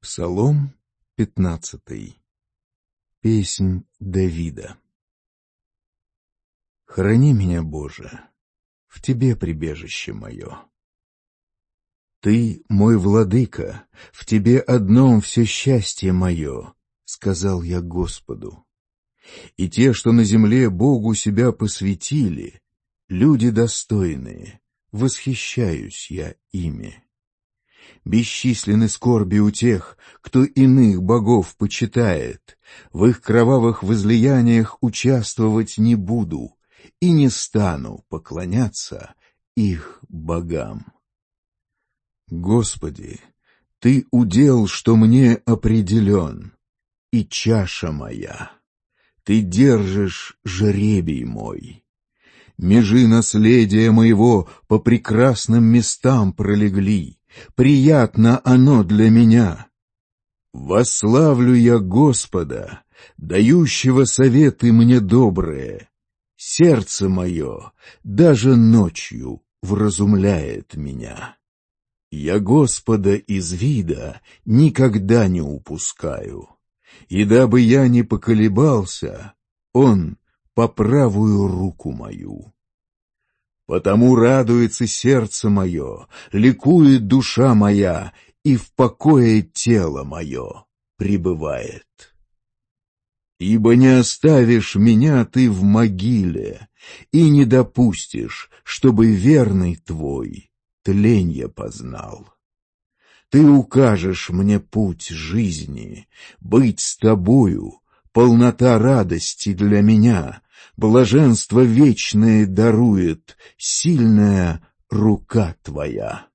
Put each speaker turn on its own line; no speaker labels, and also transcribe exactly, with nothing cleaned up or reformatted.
Псалом пятнадцатый. Песнь Давида. Храни меня, Боже, в Тебе прибежище мое. Ты мой владыка, в Тебе одном все счастье мое, сказал я Господу. И те, что на земле Богу себя посвятили, люди достойные, восхищаюсь я ими. Бесчисленны скорби у тех, кто иных богов почитает. В их кровавых возлияниях участвовать не буду и не стану поклоняться их богам. Господи, Ты удел, что мне определен, и чаша моя. Ты держишь жребий мой. Межи наследия моего по прекрасным местам пролегли. Приятно оно для меня. Восславлю я Господа, дающего советы мне добрые. Сердце мое даже ночью вразумляет меня. Я Господа из вида никогда не упускаю, и дабы я не поколебался, Он по правую руку мою. Потому радуется сердце мое, ликует душа моя, и в покое тело мое пребывает. Ибо не оставишь меня ты в могиле, и не допустишь, чтобы верный твой тленье познал. Ты укажешь мне путь жизни, быть с тобою, полнота радости для меня, блаженство вечное дарует сильная рука твоя.